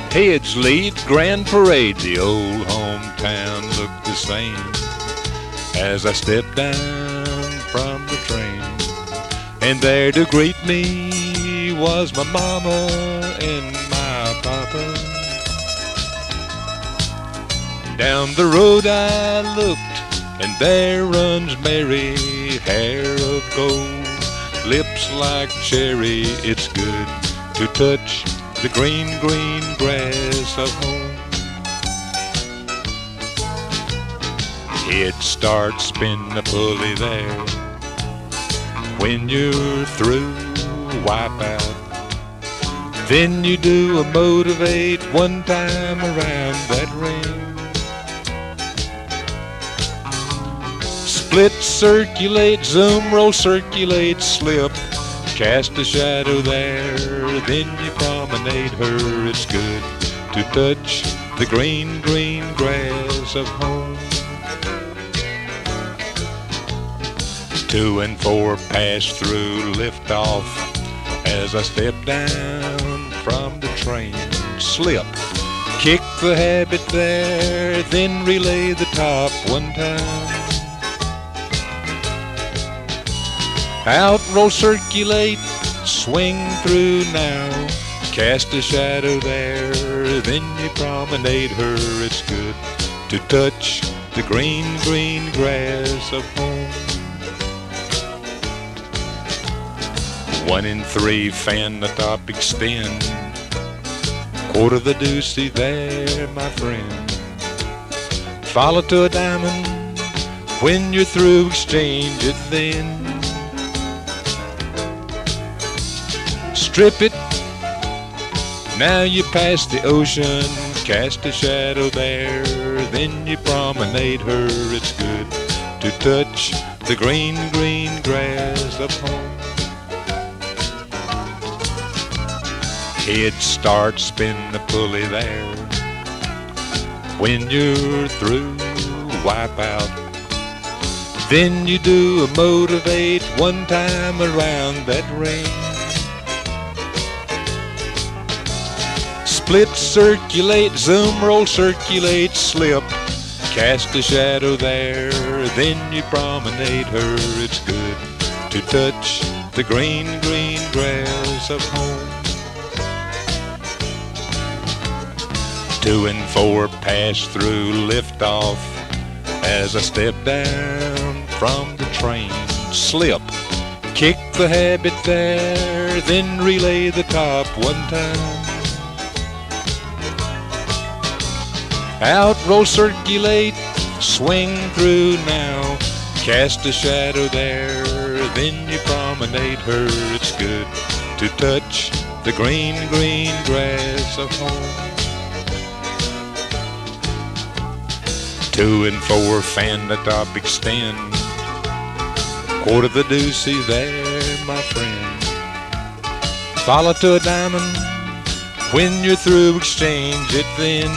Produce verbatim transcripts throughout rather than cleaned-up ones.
Heads lead, grand parade, the old hometown looked the same as I stepped down from the train. And there to greet me was my mama and my papa. Down the road I looked, and there runs Mary, hair of gold, lips like cherry. It's good to touch the green, green grass of home. Head start, spin the pulley there. When you're through, wipe out. Then you do a motivate one time around that ring. Split, circulate, zoom, roll, circulate, slip. Cast a shadow there, then you promenade her. It's good to touch the green, green grass of home. Two and four pass through, lift off as I step down from the train. Slip, kick the habit there, then relay the top one time. Out, roll, circulate, swing through now. Cast a shadow there, then you promenade her. It's good to touch the green, green grass of home. One in three, fan the top, extend. Quarter the deucey there, my friend. Follow to a diamond. When you're through, exchange it then. Strip it, now you pass the ocean. Cast a shadow there, then you promenade her. It's good to touch the green, green grass of home. Head start, spin the pulley there. When you're through, wipe out. Then you do a motivate one time around that ring. Split, circulate, zoom, roll, circulate, slip. Cast a shadow there, then you promenade her. It's good to touch the green, green grass of home. Two and four pass through, lift off as I step down from the train. Slip, kick the habit there, then relay the top one time. Out, roll, circulate, swing through now. Cast a shadow there, then you promenade her. It's good to touch the green, green grass of home. Two and four, fan the top, extend. Quarter the deucey there, my friend. Follow to a diamond. When you're through, exchange it then.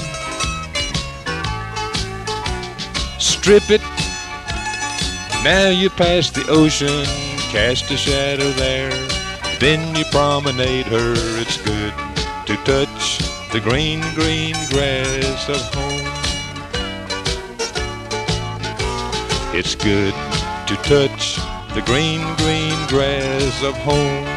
Strip it, now you pass the ocean. Cast a shadow there, then you promenade her. It's good to touch the green, green grass of home. It's good to touch the green, green grass of home.